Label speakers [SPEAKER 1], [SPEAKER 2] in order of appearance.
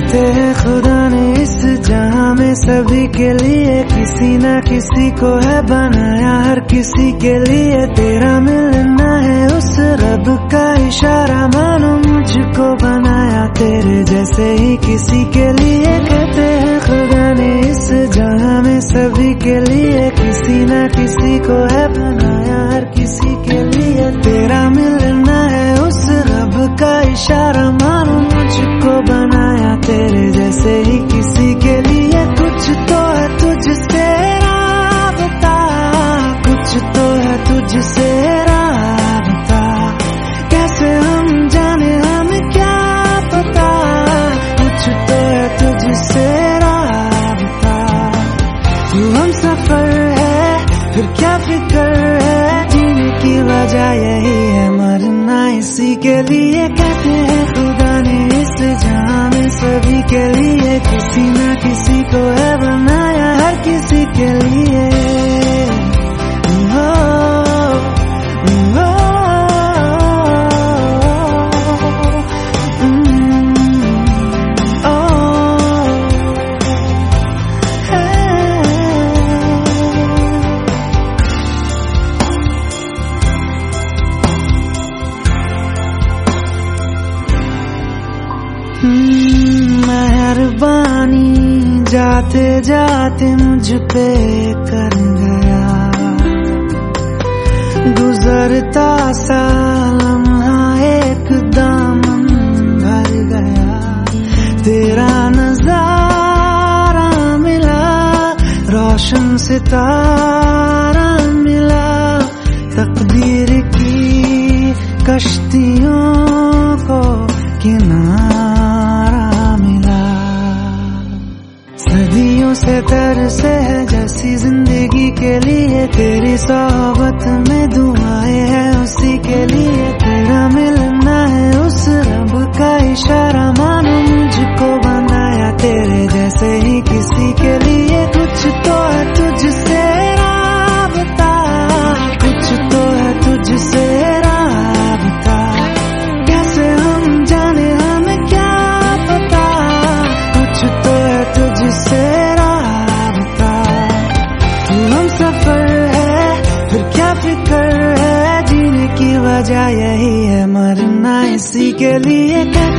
[SPEAKER 1] कहते हैं खुदा ने इस जहां में सभी के लिए किसी ना किसी को है बनाया, हर किसी के लिए तेरा मिलना है उस रब का इशारा, मानो मुझको बनाया तेरे जैसे ही किसी के लिए। कहते हैं खुदा ने इस जहां में सभी के लिए किसी ना किसी को है बनाया, हर किसी के लिए तेरा मिलना है उस रब का इशारा, मानो मुझको बनाया तेरे जैसे ही किसी के लिए। कुछ तो है तुझसे राबता, कुछ तो है तुझसे राबता, कैसे हम जाने हमें क्या पता, कुछ तो है तुझसे राबता। तू हम सफर है फिर क्या फिक्र है, जीने की वजह यही है मरना इसी के लिए। कहते हैं खुदा ने इस जहां में सभी के लिए किसी ना किसी को है बनाया, हर किसी के लिए। मेहरबानी जाते जाते मुझ पे कर गया, गुजरता सा लम्हा एकदम भर गया, तेरा नजारा मिला, रोशन सितारा मिला, तकदीर की कश्तियों को किनारा मिला। सदियों से तरसे है जैसी जिंदगी के लिए, तेरी सोहबत में दुआएं है उसी के लिए, तेरा मिलना है उस रब का इशारा, मानो मुझको बनाया तेरे जैसे ही किसी के लिए। कुछ तो है तुझसे राबता, कुछ तो है तुझसे राबता, कैसे हम जाने हमें क्या पता, कुछ तो है तुझसे राबता। तू हम सफर है फिर क्या फिक्र है, जीने की वजह यही है मरना इसी के लिए।